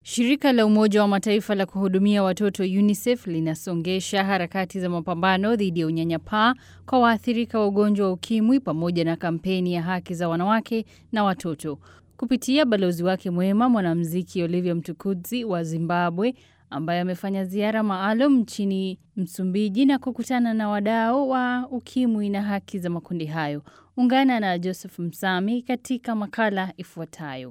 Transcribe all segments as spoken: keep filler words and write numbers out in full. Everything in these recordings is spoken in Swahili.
Shirika la Umoja wa Mataifa la kuhudumia watoto UNICEF linasongesha harakati za mapambano dhidi ya unyanyapaa kwa waathirika wa ugonjwa wa ukimwi pamoja na kampeni ya haki za wanawake na watoto. Kupitia balozi wake mwema, mwanamuziki Olivia Mtukudzi wa Zimbabwe, ambaye amefanya ziara maalum nchini Msumbiji na kukutana na wadau wa ukimwi na haki za makundi hayo. Ungana na Joseph Msami katika makala ifuatayo.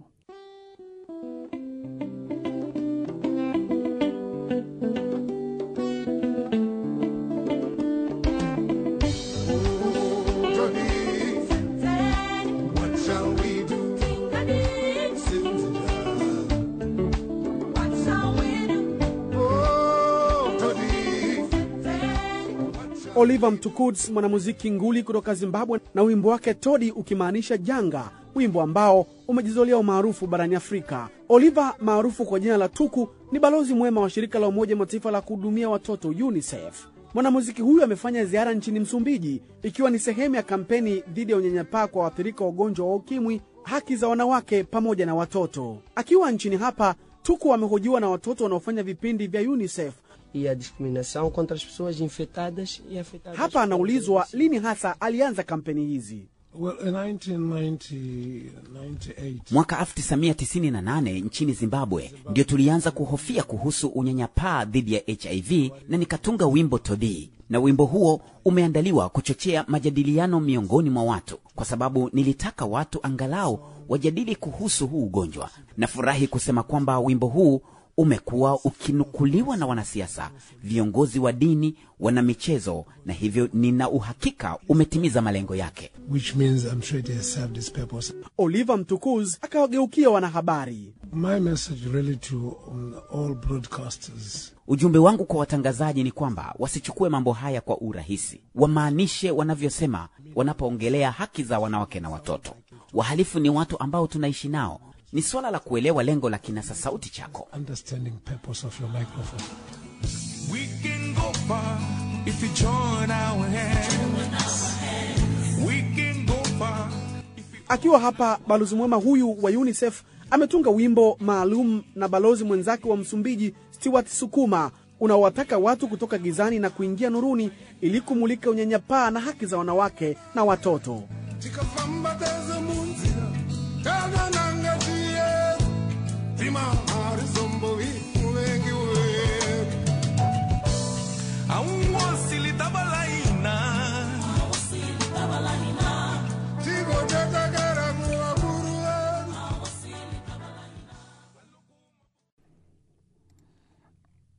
Oliver Mtukudzi, mwanamuziki nguli kutoka Zimbabwe, na wimbo wake Todi ukimaanisha janga, wimbo ambao umejizolea umaarufu barani Afrika. Oliver, maarufu kwa jina la Tuku, ni balozi mwema wa shirika la Umoja wa Mataifa la kuhudumia watoto UNICEF. Mwanamuziki huyu amefanya ziara nchini Msumbiji ikiwa ni sehemu ya kampeni dhidi ya unyanyapaa kwa waathirika wa ugonjwa wa ukimwi, haki za wanawake pamoja na watoto. Akiwa nchini hapa, Tuku amehojiwa na watoto wanaofanya vipindi vya UNICEF. E a discriminação contra as pessoas infectadas e afetadas. Hapa anaulizwa lini hasa alianza kampeni hizi. Well, in nineteen ninety-eight. Mwaka elfu tisa mia tisini na nane nchini Zimbabwe ndio tulianza kuhofia kuhusu unyanyapaa dhidi ya H I V, na nikatunga wimbo Todi. Na wimbo huo umeandaliwa kuchochea majadiliano miongoni mwa watu, kwa sababu nilitaka watu angalau wajadili kuhusu huu ugonjwa. Nafurahi kusema kwamba wimbo huu umekuwa ukinukuliwa na wanasiasa, viongozi wa dini, wana michezo, na hivyo nina uhakika umetimiza malengo yake. Which means I'm sure it has served its purpose. Oliver Mtukudzi akawageukia wanahabari. My message really to um, all broadcasters. Ujumbe wangu kwa watangazaji ni kwamba wasichukue mambo haya kwa urahisi. Wamaanishe wanavyosema wanapoongelea haki za wanawake na watoto. Wahalifu ni watu ambao tunaishi nao. Ni swala la kuelewa lengo la kinasa sauti chako. Understanding purpose of your microphone. We can go far if you join our hands. We can go far. Akiwa hapa, balozi mwema huyu wa UNICEF ametunga wimbo maalum na balozi mwenzake wa Msumbiji Stewart Sukuma, unaowataka watu kutoka gizani na kuingia nuruni ili kumulika unyanyapaa na haki za wanawake na watoto. Nanga